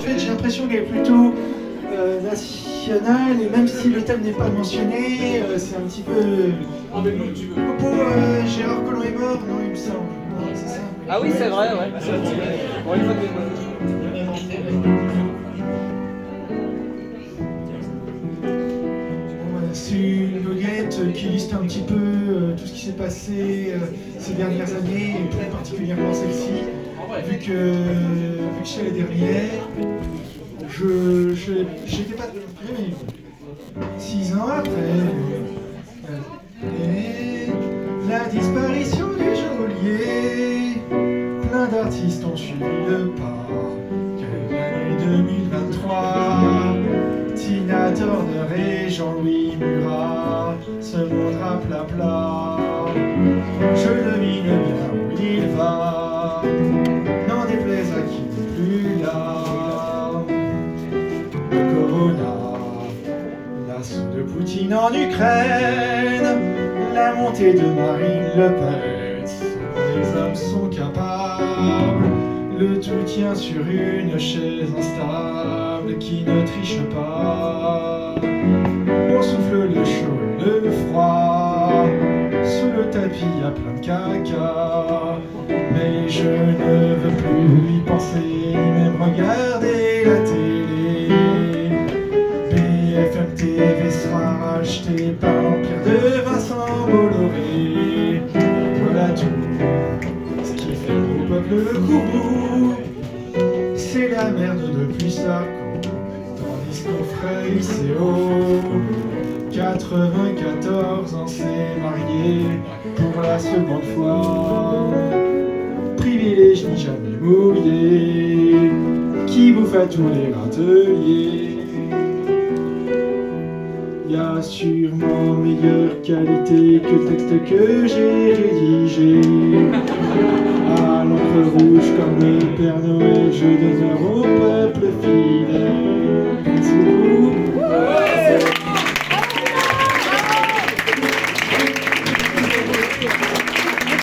fait, j'ai l'impression qu'elle est plutôt nationale, et même si le thème n'est pas mentionné, c'est un petit peu... Gérard Collomb est mort, non, il me semble. Non, c'est ça. Ah oui, c'est vrai, ouais. Pour une fois que c'est une goguette qui liste un petit peu tout ce qui s'est passé ces dernières années, et plus particulièrement celle-ci, vu que c'est la dernière. J'étais pas de mais 6 ans après, et la disparition du geôlier, plein d'artistes ont suivi le pas. Que l'année 2023, Tina Turner et Jean-Louis Murat, ce monde à plat. Je devine bien où il va, n'en déplaise à qui n'est plus là. Le Corona, l'assaut de Poutine en Ukraine, la montée de Marine Le Pen, les hommes sont capables, le tout tient sur une chaise instable qui ne triche pas. On souffle le chaud et le froid, sous le tapis à plein de caca, mais je ne veux plus y penser, ni même regarder la télé. BFM TV sera racheté par l'empire de Vincent Bolloré. Voilà tout ce qui fait au peuple courroux, c'est la merde depuis Sarko, tandis qu'au frais ICO, 94 ans s'est marié pour la seconde fois. Privilège ni jamais mouillé, qui bouffe à tous les râteliers. Y a sûrement meilleure qualité que le texte que j'ai rédigé. À l'encre rouge comme le Père Noël, je demeure au peuple fidèle.